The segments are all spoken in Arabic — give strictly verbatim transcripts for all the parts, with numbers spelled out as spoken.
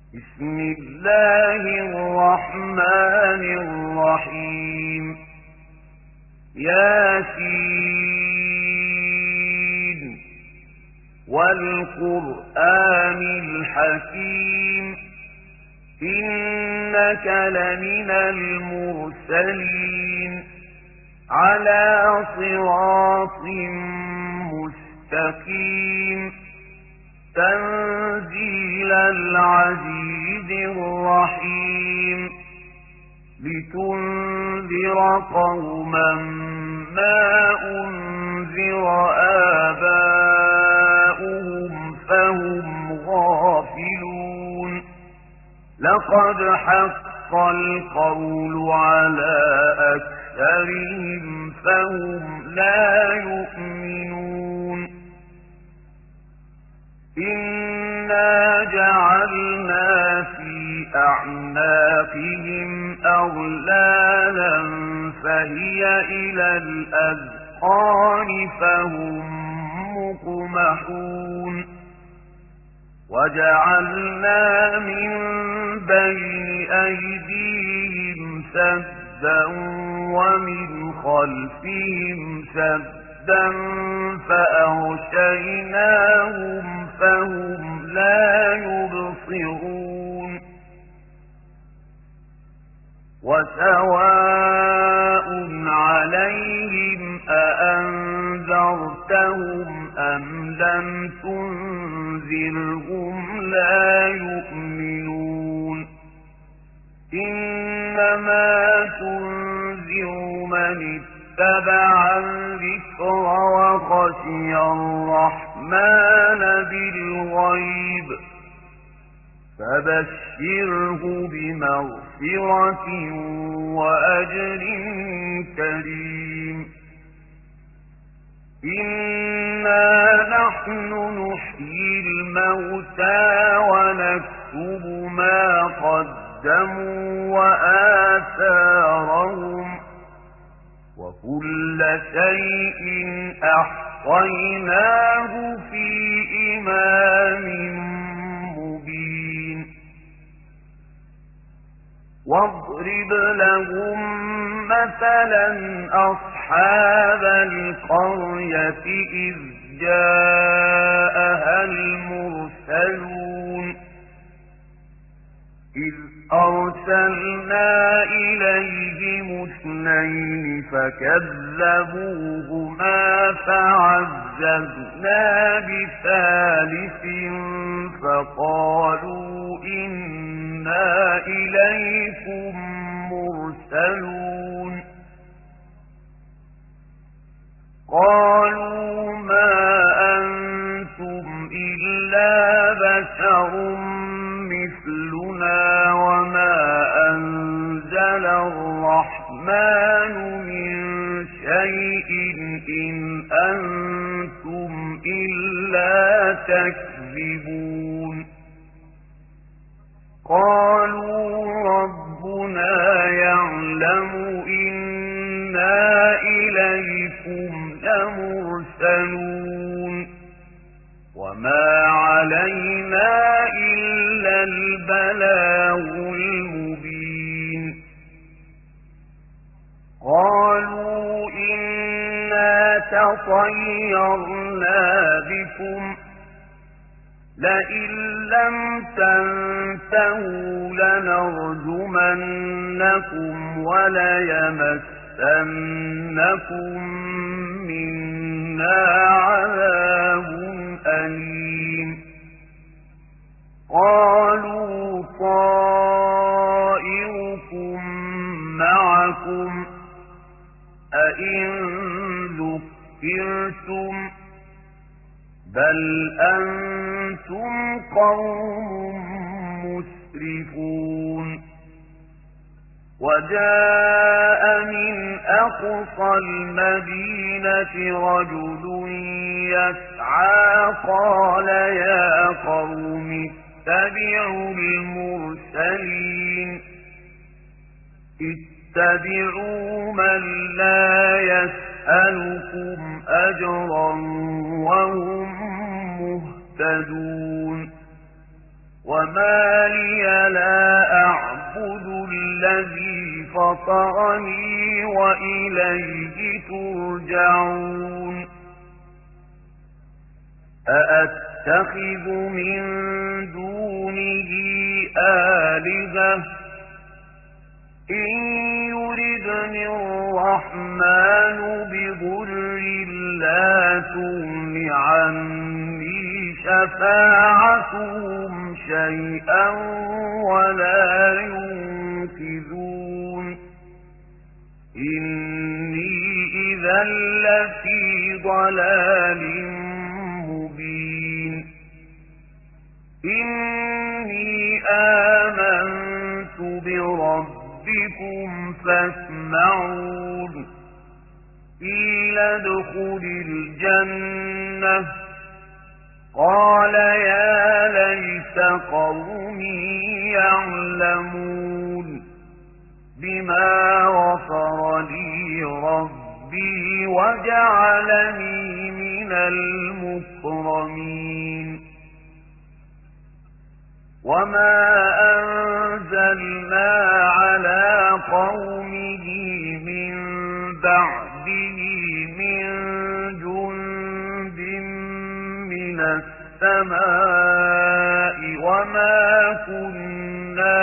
بسم الله الرحمن الرحيم ياسين والقرآن الحكيم إنك لمن المرسلين على صراط مستقيم تنزيل العزيز الرحيم لتنذر قوما ما أنذر آباؤهم فهم غافلون لقد حق القول على أكثرهم فهم لا يؤمنون إنا جعلنا في أعناقهم أغلالا فهي إلى الأذقان فهم مقمحون وجعلنا من بين أيديهم سدا ومن خلفهم سدا فأغشيناهم فهم لا يبصرون وسواء عليهم أأنذرتهم أم لم تنذرهم لا يؤمنون إنما تنذر من اتبع الذكر وخشي الرحمن بالغيب فبشره بمغفرة وأجر كريم إنا نحن نحيي الموتى ونكتب ما قدموا وآثارهم وكل شيء أحصيناه في إمام مبين واضرب لهم مثلا أصحاب القرية إذ جاءها المرسلون إذ أرسلنا إليهم اثنين فكذبوهما فعززنا بثالث فقالوا إنا إليكم مرسلون قالوا ما أنتم إلا بشر مثلنا وما أنزل الرحمن من شيء إن أنتم إلا تكذبون قالوا ربنا يعلم إنا إليكم لمرسلون وما علينا إلا البلاغ المبين قالوا إنا تطيرنا بكم لئن لم تنتهوا لنرجمنكم وليمسنكم منا عذاب أليم قالوا طائركم معكم أئن ذكرتم بل أنتم قوم مسرفون وجاء من أقصى المدينة رجل يسعى قال يا قوم اتبعوا المرسلين اتبعوا من لا يسألكم أجرا وهم مهتدون وما لي لا أعبد الذي فطرني وإليه ترجعون أأتخذ من دونه آلهة إن يردني الرحمن بضر لا تغن عني شفاعتهم شيئا ولا ينقذون إني إذا لفي ضلال مبين إني آمنت بربكم فاسمعون قيل ادخل الجنة قال يا ليت قومي يعلمون بما غفر لي ربي وجعلني من المكرمين وما أنزلنا على قومه من بعده من جند من السماء وما كنا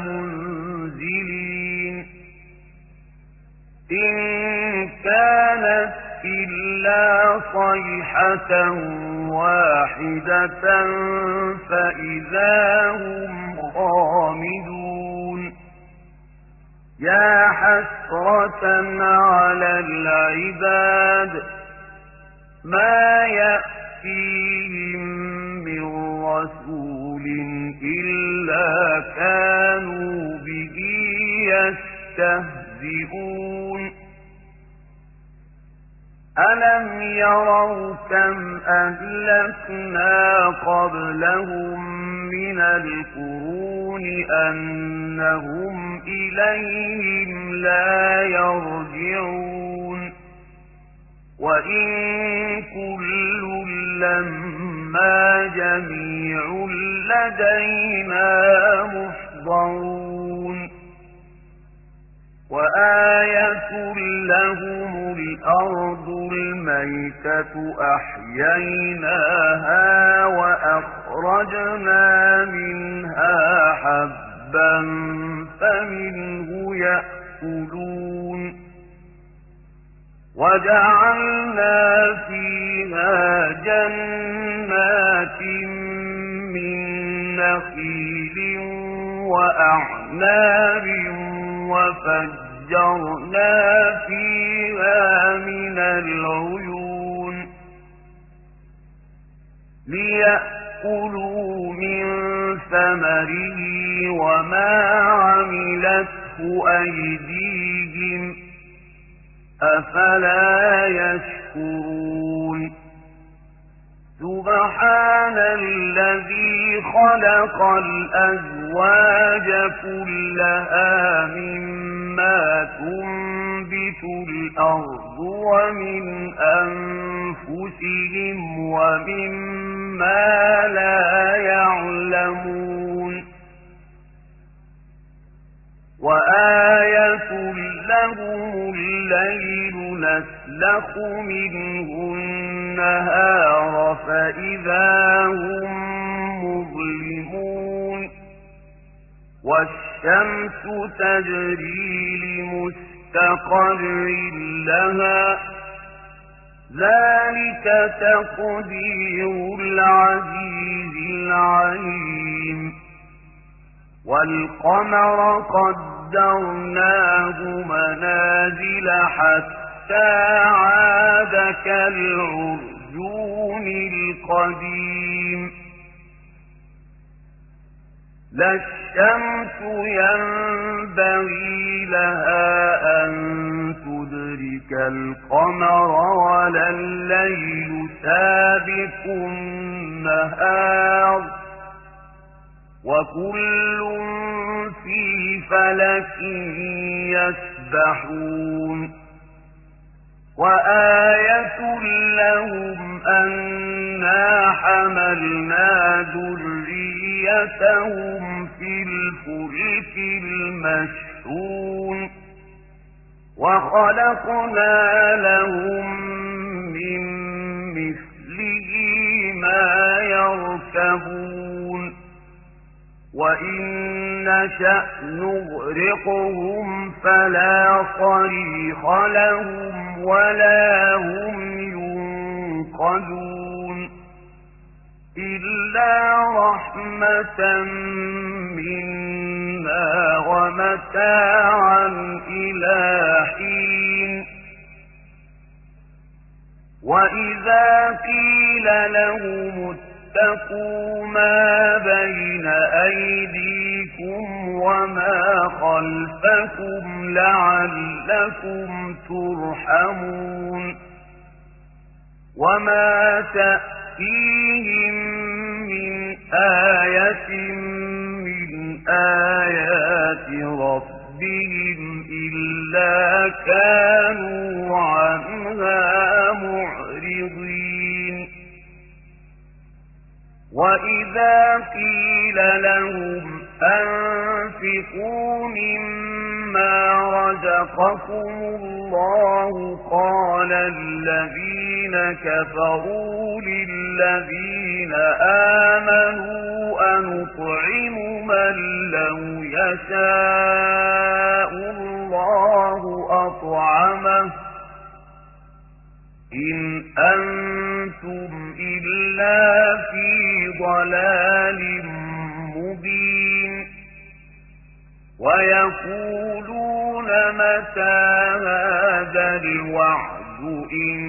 منزلين إن كانت إلا صيحة واحدة فإذا هم خامدون يا حسرة على العباد ما يأتيهم من رسول إلا كانوا به يستهزئون ألم يروا كم أهلكنا قبلهم من القرون أنهم إليهم لا يرجعون وإن كل لما جميع لدينا محضرون وآية لهم الأرض الميتة أحييناها وأخرجنا منها حبا فمنه يأكلون وجعلنا فيها جنات من نخيل وأعناب وفجرنا فيها من العيون ليأكلوا من ثمره وما عملته أيديهم أفلا يشكرون سبحان الذي خلق الأزواج كلها مما تنبت الأرض ومن أنفسهم ومما لا يعلمون وآية لهم الليل نسلخ منه النهار فإذا هم مظلمون والشمس تجري لمستقر لها ذلك تقدير العزيز العليم والقمر قدرناه منازل حتى عاد كالعرجون القديم لا الشمس ينبغي لها أن تدرك القمر ولا الليل سابق النهار وكل في فلك يسبحون وآية لهم أنا حملنا ذرية ذريتهم في الفلك المشحون وخلقنا لهم من مثله ما يركبون وإن نشأ نغرقهم فلا صريخ لهم ولا هم ينقذون إلا رحمة منا ومتاعا إلى حين وإذا قيل لهم اتقوا ما بين أيديكم وما خلفكم لعلكم ترحمون وما تأتيهم من آية من آيات ربهم إلا كانوا عنها معرضين وإذا قيل لهم أنفقوا مما رزقكم الله قال الذين كفروا للذين آمنوا أنطعم من لو يشاء الله أطعمه إن أنتم إلا في ضلال مبين ويقولون متى هذا الوعد إن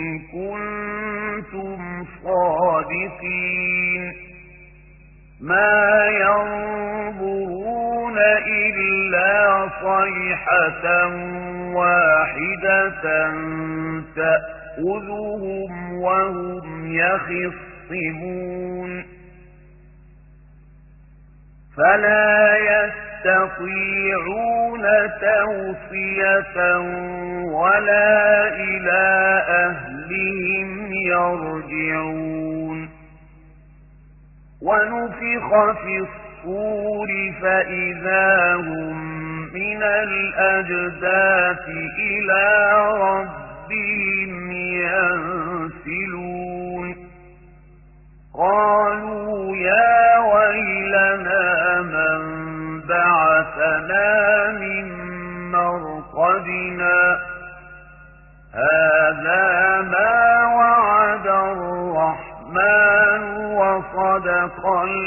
كنتم صادقين ما ينظرون إلا صيحة واحدة تأخذهم وهم يخصمون فلا يستطيعون توصية ولا إلى أهلهم يرجعون ونفخ في الصور فإذا هم من الأجداث إلى ربهم ينسلون قالوا يا ويلنا من بعثنا من مرقدنا هذا ما وعد الرحمن وصدق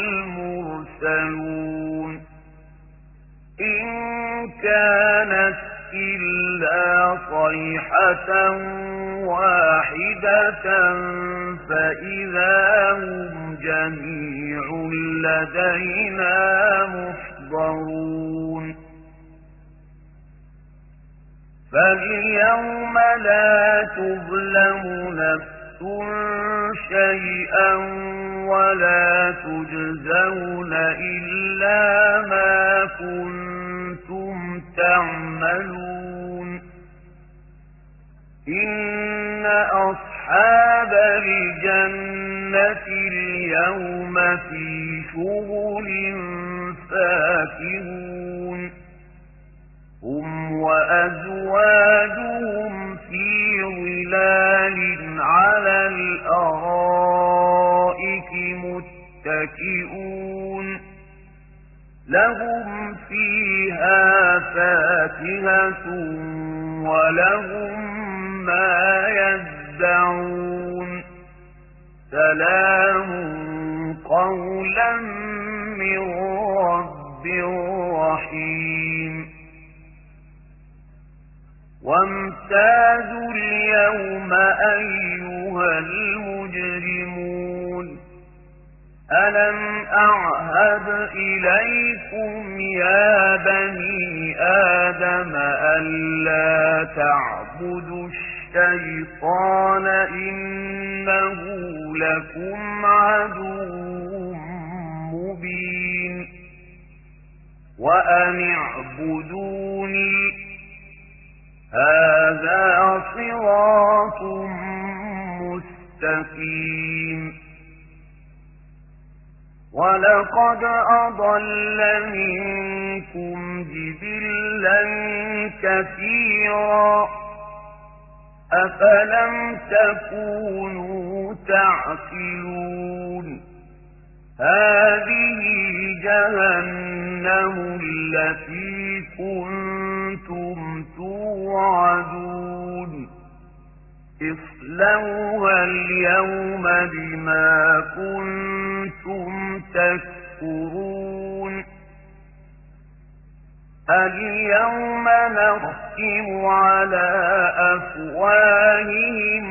المرسلون إن كانت إلا صيحة واحدة فإذا هم جميع لدينا محضرون فاليوم لا تظلم نفس شيئا ولا تجزون إلا ما كنتم تعملون إن أصحاب الجنة اليوم في شغل فاكهون هم وأزواجهم في ظلال على الأرائك متكئون لهم فيها فاكهة ولهم ما يدعون سلام قولا من رب رحيم وامتازوا اليوم أيها المجرمون ألم أعهد إليكم يا بني آدم ألا تعبدوا الشيطان إنه لكم عدو مبين وأن اعبدوني هذا صراط مستقيم ولقد أضل منكم جبلا كثيرا أفلم تكونوا تعقلون هذه جهنم التي كنتم توعدون اصلوها اليوم بما كنتم تكفرون اليوم نختم على أفواههم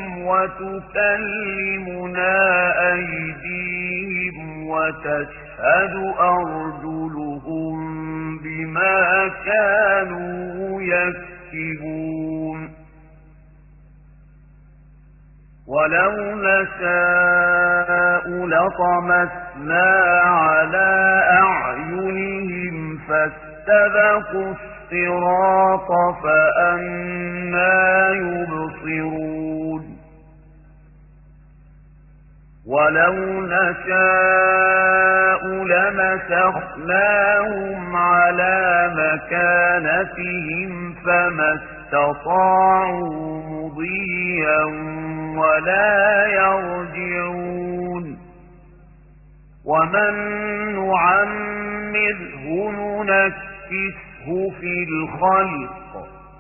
وتكلمنا أيديهم وتشهد أرجلهم بما كانوا يكسبون ولو نشاء لطمسنا على أعينهم فاستبقوا الصراط فأنى يبصرون ولو نشاء لمسخناهم على مكانتهم فما استطاعوا مضيا ولا يرجعون ومن نعمره ننكسه في الخلق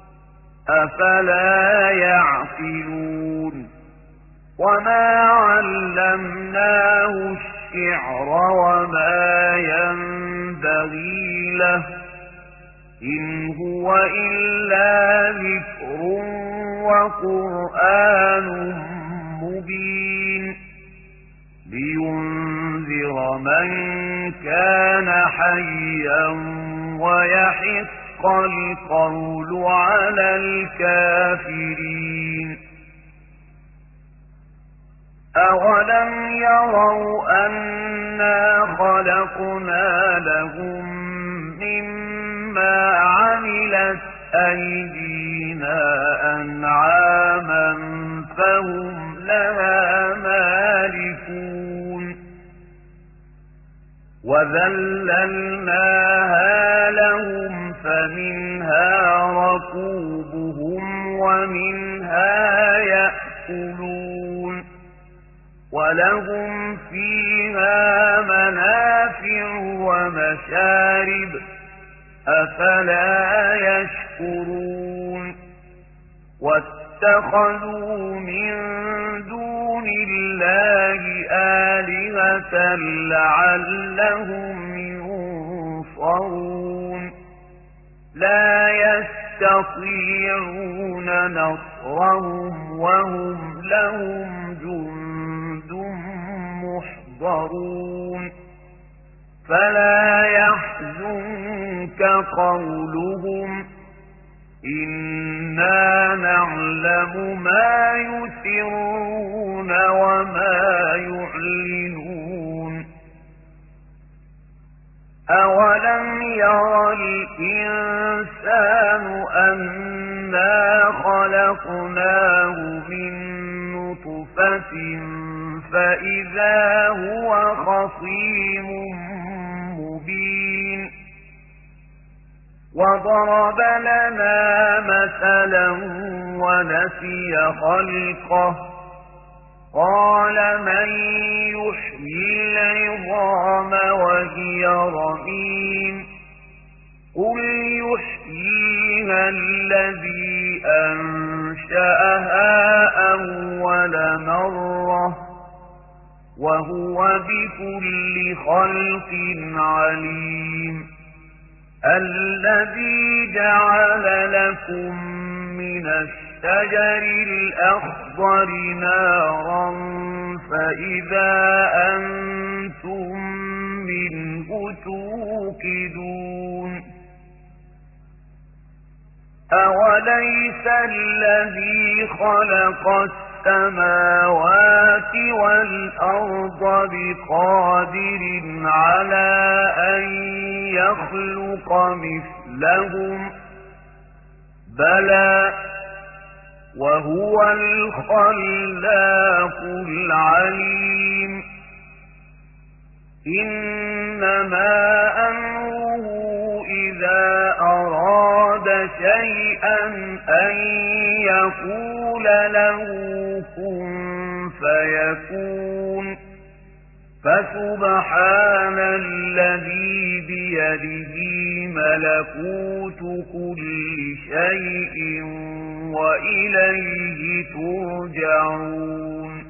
أفلا يعقلون وما علمناه الشعر وما ينبغي له إن هو إلا ذكر وقرآن مبين لينذر من كان حيا ويحق القول على الكافرين أولم يروا أنا خلقنا لهم مما عملت أيدينا أنعاما فهم لها مالكون وذللناها لهم فمنها ركوبهم ومنها يأكلون ولهم فيها منافع ومشارب أفلا يشكرون واتخذوا من دون الله آلهة لعلهم ينصرون لا يستطيعون نصرهم وهم لهم جند محضرون فلا يحزنك قولهم إنا نعلم ما يسرون وما يعلنون أولم ير الإنسان أنا خلقناه من نطفة فإذا هو خصيم مبين وضرب لنا مثلا ونسي خلقه قال من يحيي العظام وهي رميم قل يحييها الذي أنشأها أول مرة وهو بكل خلق عليم الذي جعل لكم من الشجر الأخضر نارا فإذا أنتم منه توقدون أوليس الذي خلق السماوات والأرض بقادر على أن يخلق مثلهم بلى وهو الخلاق العليم إنما أمره إذا أراد شيئا أن يقول له كن فيكون فسبحان الذي بيده ملكوت كل شيء وإليه ترجعون